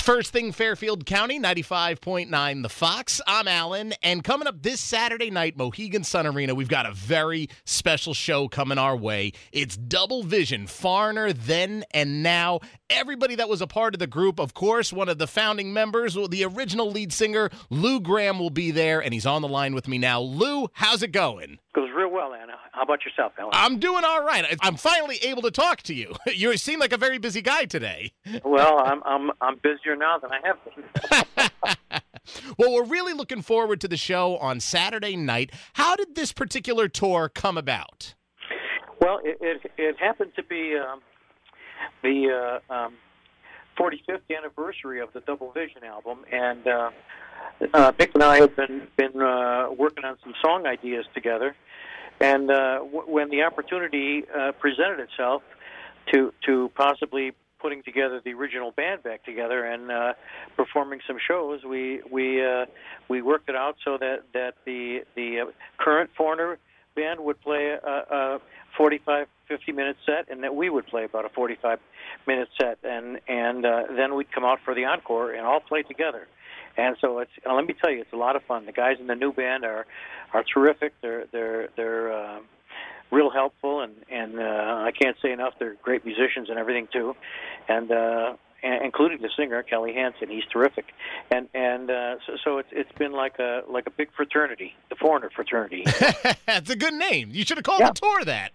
First thing, Fairfield County, 95.9 The Fox. I'm Alan, and coming up this Saturday night, Mohegan Sun Arena, we've got a very special show coming our way. It's Double Vision, Foreigner, Then and Now. Everybody that was a part of the group, of course, one of the founding members, the original lead singer, Lou Gramm, will be there, and he's on the line with me now. Lou, how's it going? Goes real well, Anna. How about yourself, Alan? I'm doing all right. I'm finally able to talk to you. You seem like a very busy guy today. Well, I'm busier now than I have been. Well, we're really looking forward to the show on Saturday night. How did this particular tour come about? Well, it happened to be the 45th anniversary of the Double Vision album, and Mick and I have been working on some song ideas together. And when the opportunity presented itself to possibly putting together the original band back together and performing some shows, we worked it out so that the current Foreigner band would play a 45, 50-minute set, and that we would play about a 45-minute set, and then we'd come out for the encore and all play together. And so let me tell you, it's a lot of fun. The guys in the new band are terrific. They're real helpful, and I can't say enough. They're great musicians and everything too, and including the singer Kelly Hansen. He's terrific, and so it's been like a big fraternity, the Foreigner fraternity. That's a good name. You should have called the tour that.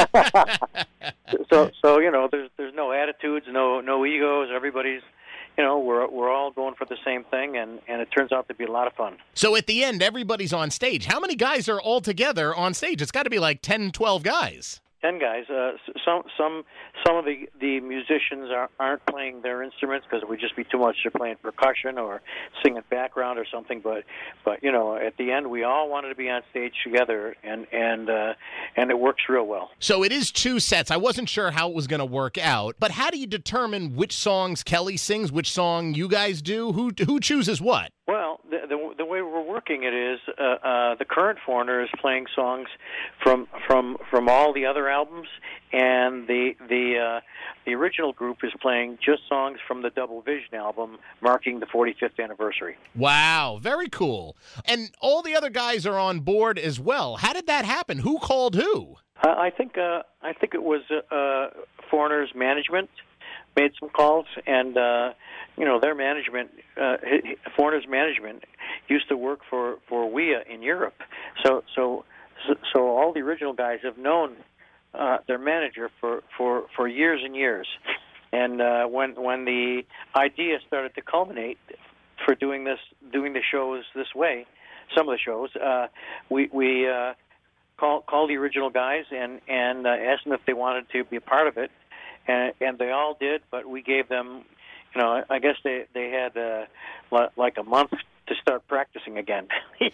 So there's no attitudes, no egos. Everybody's. We're all going for the same thing, and it turns out to be a lot of fun. So at the end, everybody's on stage. How many guys are all together on stage? It's got to be like 10, 12 guys. 10 guys. Some of the musicians aren't playing their instruments because it would just be too much. They're playing percussion or singing background or something. But at the end, we all wanted to be on stage together, and it works real well. So it is 2 sets. I wasn't sure how it was going to work out, but how do you determine which songs Kelly sings, which song you guys do? Who chooses what? Well, the way we're working it is the current Foreigner is playing songs from all the other albums, and the original group is playing just songs from the Double Vision album, marking the 45th anniversary. Wow, very cool. And all the other guys are on board as well. How did that happen? Who called who? I think it was Foreigner's management made some calls, and their management, Foreigner's management, used to work for WEA in Europe. So all the original guys have known their manager for years and years. And when the idea started to culminate for doing the shows this way, some of the shows, we called the original guys and asked them if they wanted to be a part of it. And they all did, but we gave them, I guess they had like a month to start practicing again.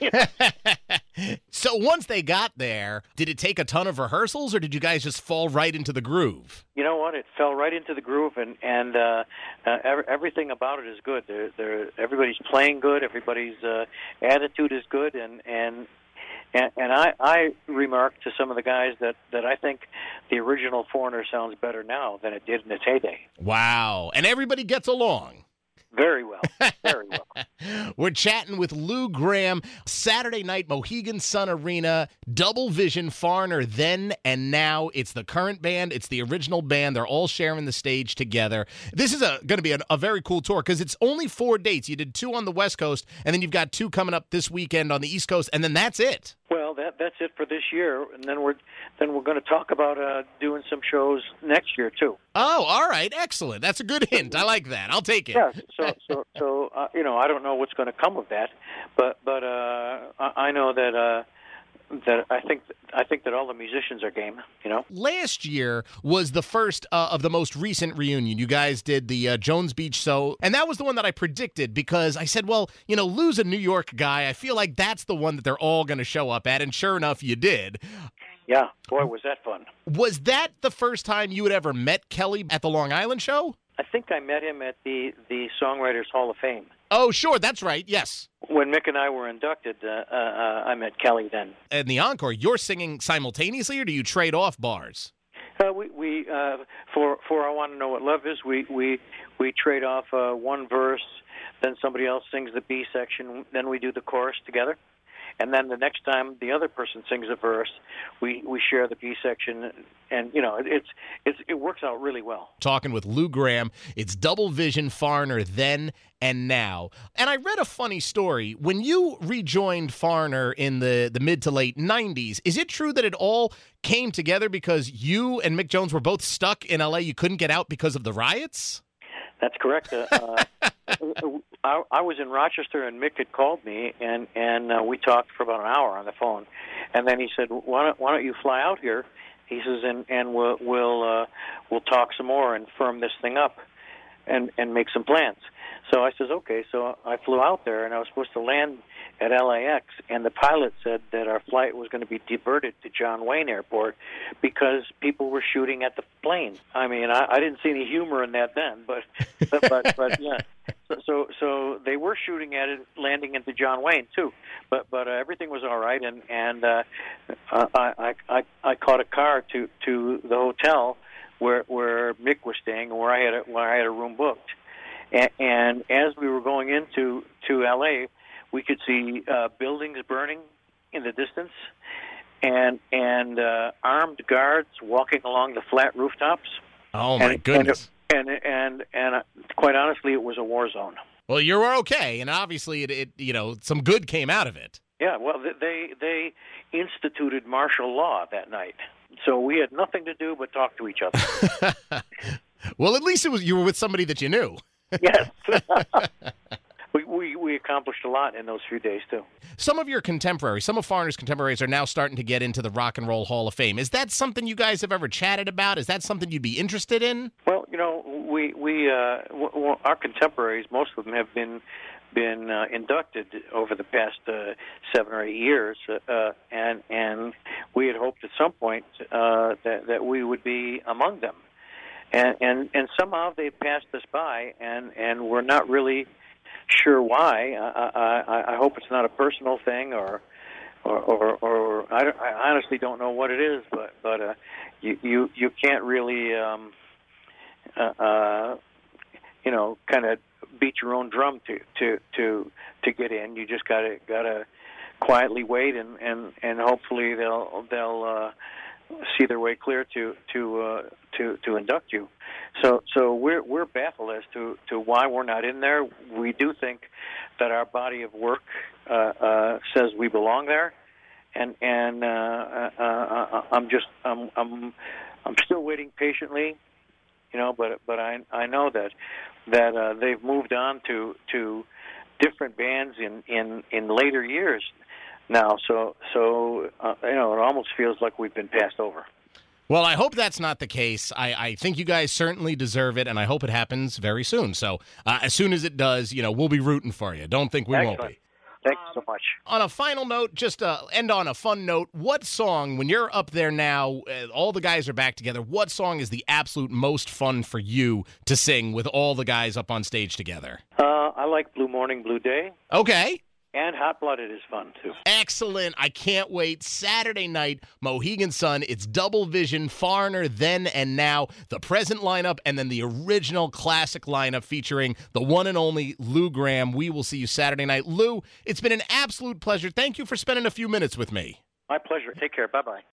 So once they got there, did it take a ton of rehearsals, or did you guys just fall right into the groove? You know what? It fell right into the groove, and everything about it is good. Everybody's playing good. Everybody's attitude is good, and I remarked to some of the guys that I think the original Foreigner sounds better now than it did in its heyday. Wow. And everybody gets along. Very well. Very well. We're chatting with Lou Gramm. Saturday night, Mohegan Sun Arena, Double Vision, Foreigner, Then and Now. It's the current band. It's the original band. They're all sharing the stage together. This is going to be a very cool tour because it's only 4 dates. You did 2 on the West Coast, and then you've got 2 coming up this weekend on the East Coast, and then that's it. Well, that's it for this year, and then we're going to talk about doing some shows next year too. Oh, all right, excellent. That's a good hint. I like that. I'll take it. Yeah. So I don't know what's going to come of that, but I know that I think that all the musicians are game. Last year was the first of the most recent reunion. You guys did the Jones Beach show, and that was the one that I predicted because I said, well, Lou's a New York guy. I feel like that's the one that they're all going to show up at, and sure enough, you did. Yeah, boy, was that fun. Was that the first time you had ever met Kelly at the Long Island show? I think I met him at the Songwriters Hall of Fame. Oh, sure, that's right, yes. When Mick and I were inducted, I met Kelly then. In the encore, you're singing simultaneously, or do you trade off bars? We for I Want to Know What Love Is, we trade off one verse, then somebody else sings the B section, then we do the chorus together. And then the next time the other person sings a verse, we share the B section, and it works out really well. Talking with Lou Gramm, it's Double Vision, Foreigner, Then and Now. And I read a funny story. When you rejoined Foreigner in the mid to late 90s, is it true that it all came together because you and Mick Jones were both stuck in L.A.? You couldn't get out because of the riots? That's correct. I was in Rochester, and Mick had called me, and we talked for about an hour on the phone, and then he said, "Why don't you fly out here?" He says, "and we'll talk some more and firm this thing up, and make some plans." So I says, "Okay." So I flew out there, and I was supposed to land at LAX, and the pilot said that our flight was going to be diverted to John Wayne Airport because people were shooting at the plane. I mean, I didn't see any humor in that then, but yeah. So they were shooting at it, landing into John Wayne too, but everything was all right, and I caught a car to the hotel where Mick was staying, and where I had a room booked, and as we were going into LA, we could see buildings burning in the distance, and armed guards walking along the flat rooftops. Oh my goodness! And quite honestly, it was a war zone. Well, you were okay, and obviously, it some good came out of it. Yeah, well, they instituted martial law that night, so we had nothing to do but talk to each other. Well, at least you were with somebody that you knew. Yes. We accomplished a lot in those few days, too. Some of Foreigner's contemporaries are now starting to get into the Rock and Roll Hall of Fame. Is that something you guys have ever chatted about? Is that something you'd be interested in? Well, our contemporaries, most of them have been inducted over the past 7 or 8 years, and we had hoped at some point that we would be among them. And somehow they passed us by, and we're not really sure why. I hope it's not a personal thing, or I honestly don't know what it is. But you can't really kind of beat your own drum to get in. You just gotta quietly wait, and hopefully they'll see their way clear to induct you. So we're baffled as to why we're not in there. We do think that our body of work says we belong there, and I'm still waiting patiently, but I know that they've moved on to different bands in later years now. So it almost feels like we've been passed over. Well, I hope that's not the case. I think you guys certainly deserve it, and I hope it happens very soon. So as soon as it does, we'll be rooting for you. Don't think we Excellent. won't be. Thanks so much. On a final note, just end on a fun note, what song, when you're up there now, all the guys are back together, what song is the absolute most fun for you to sing with all the guys up on stage together? I like Blue Morning, Blue Day. Okay. And Hot Blooded is fun, too. Excellent. I can't wait. Saturday night, Mohegan Sun. It's Double Vision, Foreigner, Then and Now, the present lineup, and then the original classic lineup featuring the one and only Lou Gramm. We will see you Saturday night. Lou, it's been an absolute pleasure. Thank you for spending a few minutes with me. My pleasure. Take care. Bye-bye.